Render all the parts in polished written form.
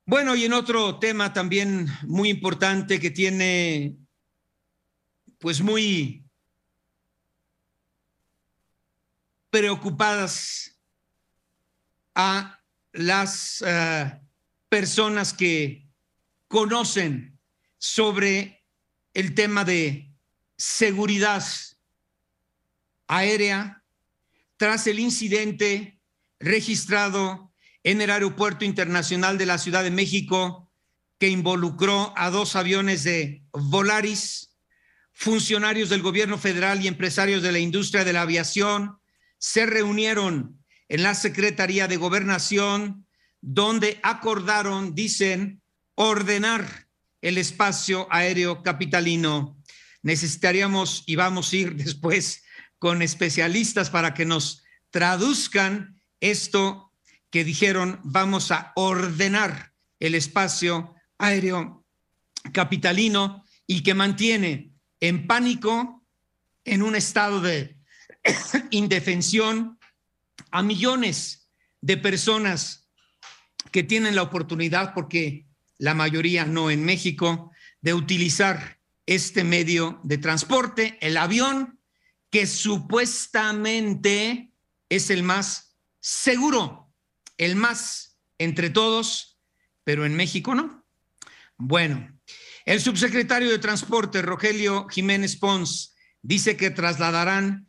Bueno, y en otro tema también muy importante que tiene pues muy preocupadas a las personas que conocen sobre el tema de seguridad aérea tras el incidente registrado en el Aeropuerto Internacional de la Ciudad de México que involucró a 2 aviones de Volaris. Funcionarios del gobierno federal y empresarios de la industria de la aviación se reunieron en la Secretaría de Gobernación, donde acordaron, dicen, ordenar el espacio aéreo capitalino. Necesitaríamos, y vamos a ir después con especialistas para que nos traduzcan esto que dijeron: vamos a ordenar el espacio aéreo capitalino, y que mantiene en pánico, en un estado de indefensión, a millones de personas que tienen la oportunidad, porque la mayoría no en México, de utilizar este medio de transporte, el avión, que supuestamente es el más seguro, el más entre todos, pero en México no. Bueno, el subsecretario de Transporte, Rogelio Jiménez Pons, dice que trasladarán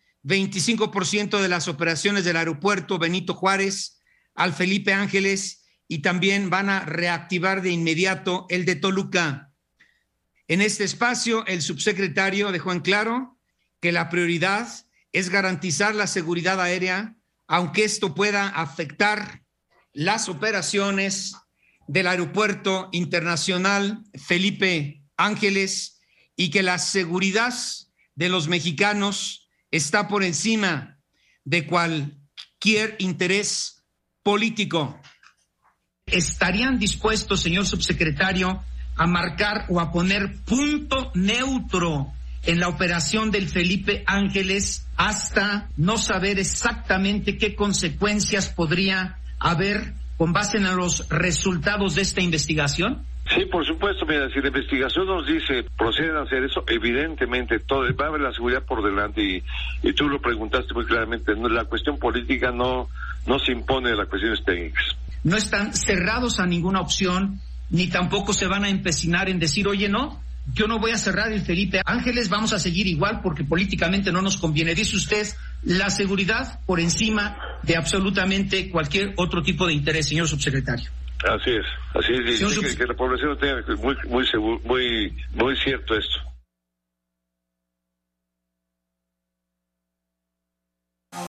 25% de las operaciones del aeropuerto Benito Juárez al Felipe Ángeles, y también van a reactivar de inmediato el de Toluca. En este espacio, el subsecretario dejó en claro que la prioridad es garantizar la seguridad aérea, aunque esto pueda afectar las operaciones del Aeropuerto Internacional Felipe Ángeles, y que la seguridad de los mexicanos está por encima de cualquier interés político. ¿Estarían dispuestos, señor subsecretario, a marcar o a poner punto neutro en la operación del Felipe Ángeles hasta no saber exactamente qué consecuencias podría haber con base en los resultados de esta investigación? Sí, por supuesto. Mira, si la investigación nos dice proceden a hacer eso, evidentemente todo va a haber la seguridad por delante, y tú lo preguntaste muy claramente. La cuestión política no se impone de las cuestiones técnicas. No están cerrados a ninguna opción, ni tampoco se van a empecinar en decir: oye, no, yo no voy a cerrar el Felipe Ángeles, vamos a seguir igual porque políticamente no nos conviene. Dice usted, la seguridad por encima de absolutamente cualquier otro tipo de interés, señor subsecretario. Así es, que la población tenga muy seguro, muy cierto esto.